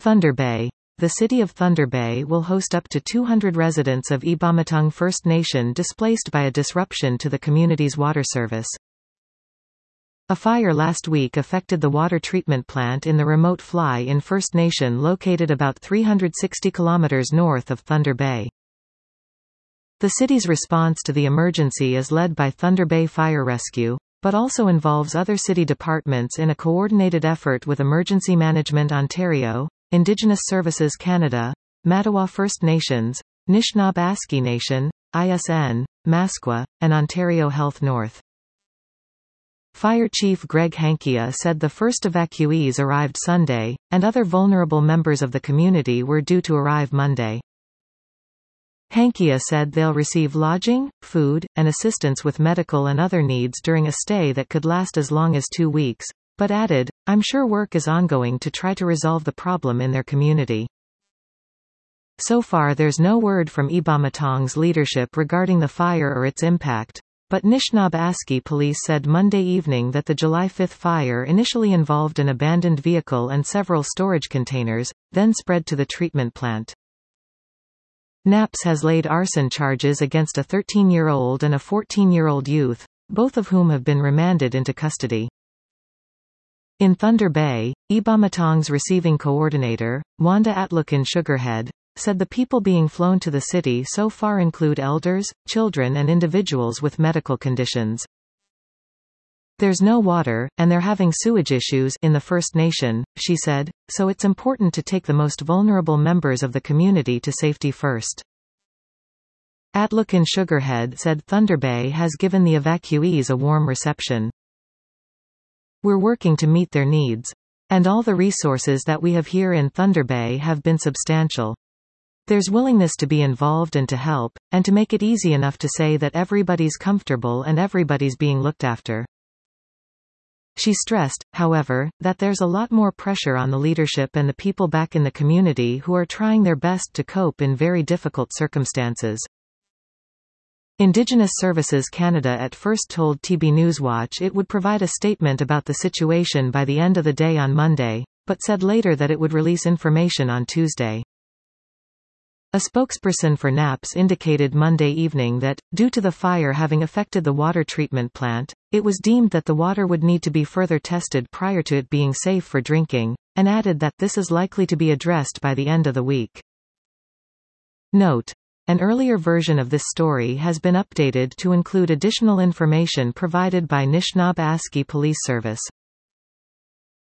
Thunder Bay. The city of Thunder Bay will host up to 200 residents of Ibamatang First Nation displaced by a disruption to the community's water service. A fire last week affected the water treatment plant in the remote Fly-in First Nation located about 360 kilometers north of Thunder Bay. The city's response to the emergency is led by Thunder Bay Fire Rescue, but also involves other city departments in a coordinated effort with Emergency Management Ontario, Indigenous Services Canada, Mattawa First Nations, Nishnawbe-Aski Nation, ISN, Masqua, and Ontario Health North. Fire Chief Greg Hankia said the first evacuees arrived Sunday, and other vulnerable members of the community were due to arrive Monday. Hankia said they'll receive lodging, food, and assistance with medical and other needs during a stay that could last as long as 2 weeks, but added, "I'm sure work is ongoing to try to resolve the problem in their community." So far there's no word from Ibamatang's leadership regarding the fire or its impact, but Nishnawbe-Aski police said Monday evening that the July 5 fire initially involved an abandoned vehicle and several storage containers, then spread to the treatment plant. NAPS has laid arson charges against a 13-year-old and a 14-year-old youth, both of whom have been remanded into custody. In Thunder Bay, Ibamatang's receiving coordinator, Wanda Atlukin Sugarhead, said the people being flown to the city so far include elders, children and individuals with medical conditions. "There's no water, and they're having sewage issues in the First Nation," she said, "so it's important to take the most vulnerable members of the community to safety first." Atlukin Sugarhead said Thunder Bay has given the evacuees a warm reception. "We're working to meet their needs. And all the resources that we have here in Thunder Bay have been substantial. There's willingness to be involved and to help, and to make it easy enough to say that everybody's comfortable and everybody's being looked after." She stressed, however, that there's a lot more pressure on the leadership and the people back in the community who are trying their best to cope in very difficult circumstances. Indigenous Services Canada at first told TB Newswatch it would provide a statement about the situation by the end of the day on Monday, but said later that it would release information on Tuesday. A spokesperson for NAPS indicated Monday evening that, due to the fire having affected the water treatment plant, it was deemed that the water would need to be further tested prior to it being safe for drinking, and added that this is likely to be addressed by the end of the week. Note: an earlier version of this story has been updated to include additional information provided by Nishnawbe-Aski Police Service.